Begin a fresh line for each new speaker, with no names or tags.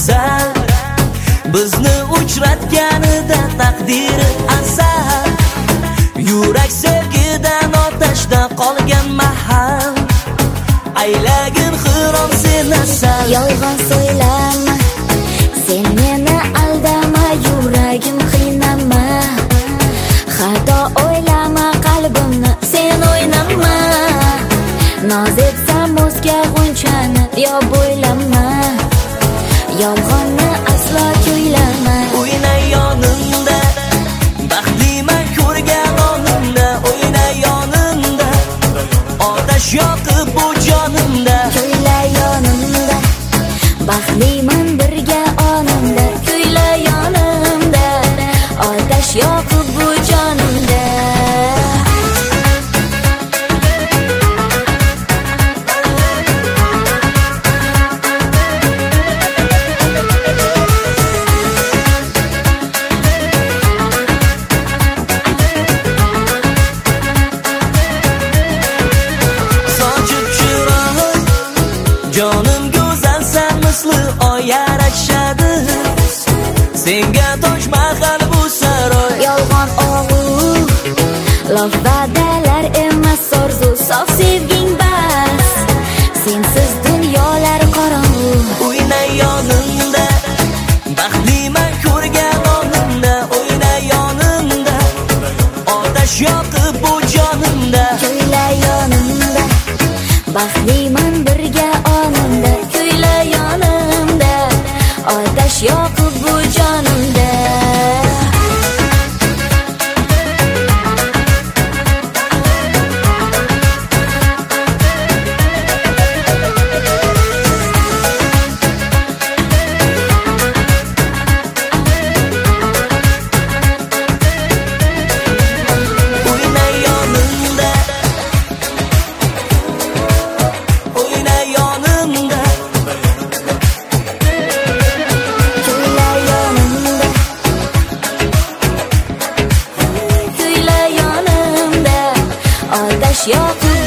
asal, bizni uchratganida taqdiri asal. Yurak sevgidan otashda qolgan mahal, aylagin xirom sen asal.
Yolg'on so'ylama, sen meni aldama, yuragim qiynama. Xato o'ylama, qalbimni sen o'ynama. Noz etsam o'zga g'unchani yo bo'ylama, yolg'onni aslo kuylama.
O'yna yonimda, baxtliman ko'rgan onimda. O'yna yonimda, otash yoqib bu jonimda.
Kuyla yonimda, baxtliman birga onimda. Kuyla yonimda, otash yoqib bu jonimda.
Jonim go'zal sen misli oy yarashadi, senga toj mahal bu saroy.
Yolg'on og'u, lof va'dalar emas orzu, sof sevging bas. Sensiz dunyolar qorong'u.
O'yna yonimda, baxtliman ko'rgan onimda. O'yna yonimda, otash yoqib bu jonimda.
Kuyla yonimda, baxtliman birga onimda. Kuyla yonimda, otash yoqib bu jonimda.
O'yna yonimda, o'yna yonimda.
Kuyla yonimda, kuyla yonimda, otash yoqib